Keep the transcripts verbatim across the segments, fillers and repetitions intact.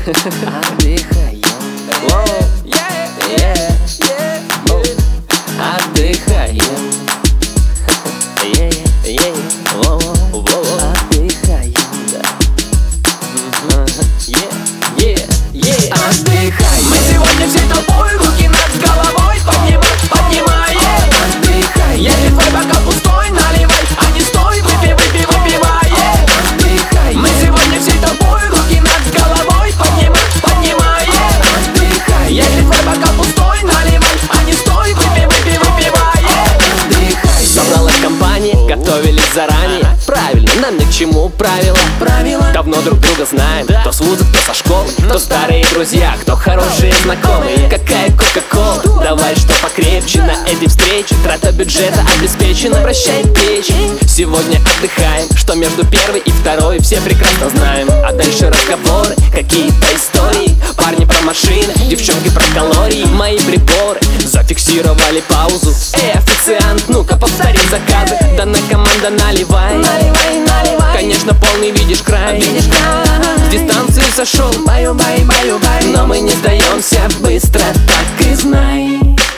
Отдыхаем. Отдыхаем. Отдыхаем, да. Отдыхаем. Мы сегодня всей толпой руки над головой поднимаем, поднимаем. Отдыхаем. Если твой бокал пустой, наливай, а не стой, выпей, выпей, выпиваем. Отдыхаем. Мы сегодня всей толпой руки над головой поднимаем, поднимаем. Отдыхаем. Если твой бокал пустой, наливай, а не стой, выпей, выпей, выпиваем. Отдыхаем. Собралась компания, готовились заранее. Правильно, нам ни к чему правила. Правила. Давно друг друга знаем. Кто с вуза, кто со школы, кто старые друзья, кто хорошие знакомые. Какая кока-кола, давай что покрепче. На этой встрече трата бюджета обеспечена. Прощай печень, сегодня отдыхаем. Что между первой и второй все прекрасно знаем. А дальше разговоры, какие-то истории. Парни про машины, девчонки про калории. Мои приборы зафиксировали паузу. Эй, официант, ну-ка повтори заказы. Данная команда наливай, Наливай, наливай. конечно, полный видишь край. Видишь, край. С дистанции сошел, Баю, баю, баю, баю. но мы не сдаемся быстро, так и знай.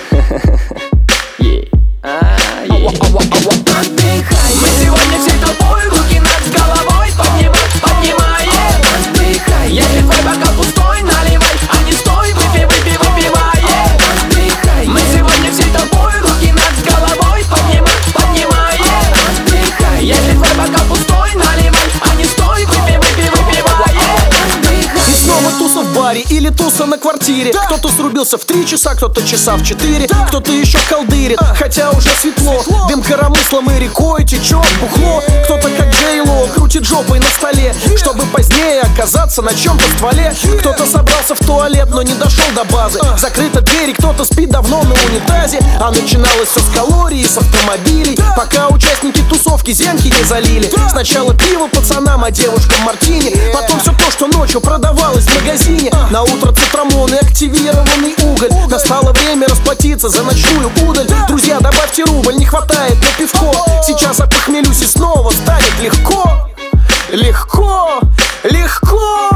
Yeah. А, yeah. Отдыхаем. Мы сегодня всей толпой руки над головой поднимаем, поднимаем. Отдыхаем. Если твой бокал пустой, наливай, а не стой, выпей, выпей, выпиваем. Отдыхаем. Мы сегодня всей толпой руки над головой поднимаем, поднимаем. Отдыхаем. Если твой бокал пустой, наливай, а не стой, выпей, выпей, выпиваем. Отдыхаем. И снова туса в баре или туса на квартире. Кто-то срубился в три часа, кто-то часа в четыре. Кто-то еще колдырит, хотя уже светло. Дым коромыслом и рекой течет бухло. Кто-то как Джейло крутит жопой на столе, чтобы позднее оказаться на чем-то в стволе. Кто-то собрался в туалет, но не дошел до базы. Закрыта дверь, и кто-то спит давно на унитазе. А начиналось все с калорий, с автомобилей. Пока участники тусовки зенки не залили. Сначала пиво пацанам, а девушкам мартини. Потом все то, что ночью продавалось в магазине. На утро цитрамон и активированный уголь. Настало время расплатиться за ночную удаль. Друзья, добавьте рубль, не хватает на пивко. Сейчас опохмелюсь и снова станет легко. Легко, легко.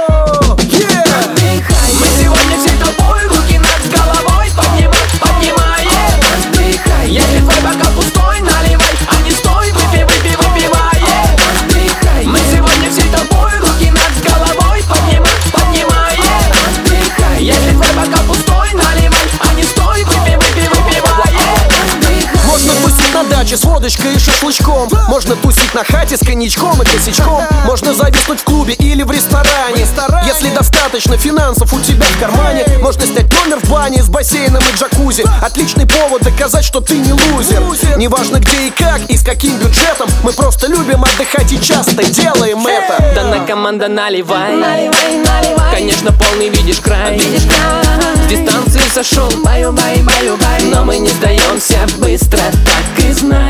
Yeah! Мы сегодня всей толпой руки над головой поднимаем, поднимаем. Отдыхаем. Если твой бокал пустой, наливай, а не стой, выпей, выпей, выпиваем. Отдыхаем. Мы сегодня всей толпой руки над головой поднимаем, поднимаем. Отдыхаем. Если твой бокал пустой, наливай, а не стой, выпей, выпей, выпиваем. Можно тусить на даче с водочкой и шашлычком. Можно тусить на хате с коньячком и косячком. Можно зависнуть в клубе или в ресторане. Если достаточно финансов у тебя в кармане, можно снять номер в бане с бассейном и джакузи. Отличный повод доказать, что ты не лузер. Неважно где и как и с каким бюджетом, мы просто любим отдыхать и часто делаем это. Данная команда наливай, Наливай, наливай. конечно, полный видишь край. Видишь, край. С дистанции сошел, Баю, баю, баю, баю. но мы не сдаемся быстро, так и знай.